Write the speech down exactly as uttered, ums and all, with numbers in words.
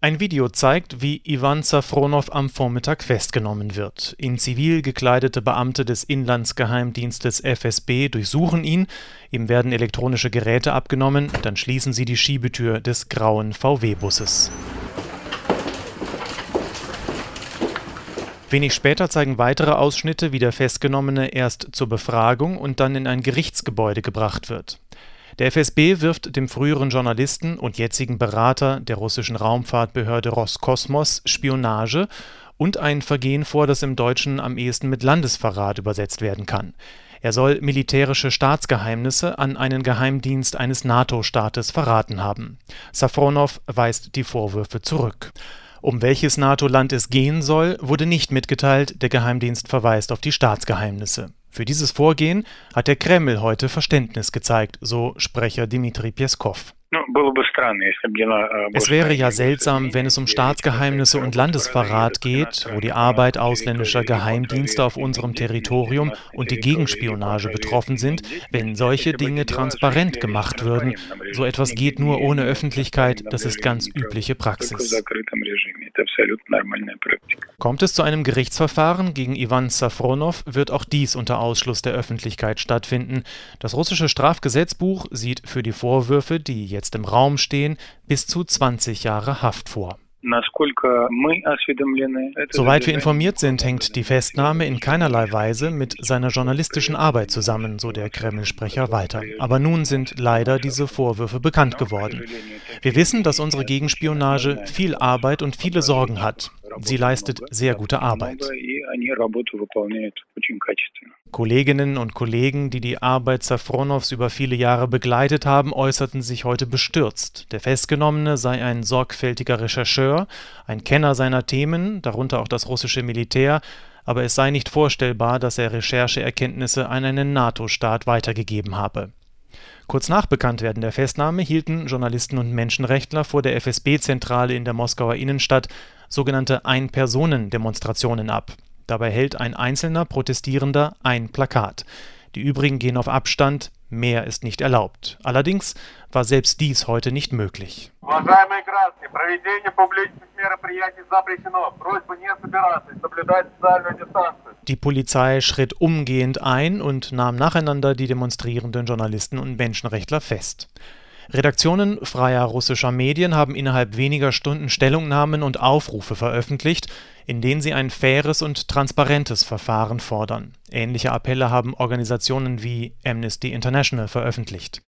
Ein Video zeigt, wie Iwan Safronow am Vormittag festgenommen wird. In Zivil gekleidete Beamte des Inlandsgeheimdienstes F S B durchsuchen ihn, ihm werden elektronische Geräte abgenommen, dann schließen sie die Schiebetür des grauen V W-Busses. Wenig später zeigen weitere Ausschnitte, wie der Festgenommene erst zur Befragung und dann in ein Gerichtsgebäude gebracht wird. Der F S B wirft dem früheren Journalisten und jetzigen Berater der russischen Raumfahrtbehörde Roskosmos Spionage und ein Vergehen vor, das im Deutschen am ehesten mit Landesverrat übersetzt werden kann. Er soll militärische Staatsgeheimnisse an einen Geheimdienst eines NATO-Staates verraten haben. Safronow weist die Vorwürfe zurück. Um welches NATO-Land es gehen soll, wurde nicht mitgeteilt, der Geheimdienst verweist auf die Staatsgeheimnisse. Für dieses Vorgehen hat der Kreml heute Verständnis gezeigt, so Sprecher Dmitri Pjeskow. Es wäre ja seltsam, wenn es um Staatsgeheimnisse und Landesverrat geht, wo die Arbeit ausländischer Geheimdienste auf unserem Territorium und die Gegenspionage betroffen sind, wenn solche Dinge transparent gemacht würden. So etwas geht nur ohne Öffentlichkeit, das ist ganz übliche Praxis. Kommt es zu einem Gerichtsverfahren gegen Iwan Safronow, wird auch dies unter Ausschluss der Öffentlichkeit stattfinden. Das russische Strafgesetzbuch sieht für die Vorwürfe, die jetzt im Raum stehen, bis zu zwanzig Jahre Haft vor. Soweit wir informiert sind, hängt die Festnahme in keinerlei Weise mit seiner journalistischen Arbeit zusammen, so der Kreml-Sprecher weiter. Aber nun sind leider diese Vorwürfe bekannt geworden. Wir wissen, dass unsere Gegenspionage viel Arbeit und viele Sorgen hat. Sie leistet sehr gute Arbeit. Kolleginnen und Kollegen, die die Arbeit Safronows über viele Jahre begleitet haben, äußerten sich heute bestürzt. Der Festgenommene sei ein sorgfältiger Rechercheur, ein Kenner seiner Themen, darunter auch das russische Militär, aber es sei nicht vorstellbar, dass er Rechercheerkenntnisse an einen NATO-Staat weitergegeben habe. Kurz nach Bekanntwerden der Festnahme hielten Journalisten und Menschenrechtler vor der F S B-Zentrale in der Moskauer Innenstadt sogenannte Ein-Personen-Demonstrationen ab. Dabei hält ein einzelner Protestierender ein Plakat. Die übrigen gehen auf Abstand, mehr ist nicht erlaubt. Allerdings war selbst dies heute nicht möglich. Die Polizei schritt umgehend ein und nahm nacheinander die demonstrierenden Journalisten und Menschenrechtler fest. Redaktionen freier russischer Medien haben innerhalb weniger Stunden Stellungnahmen und Aufrufe veröffentlicht, in denen sie ein faires und transparentes Verfahren fordern. Ähnliche Appelle haben Organisationen wie Amnesty International veröffentlicht.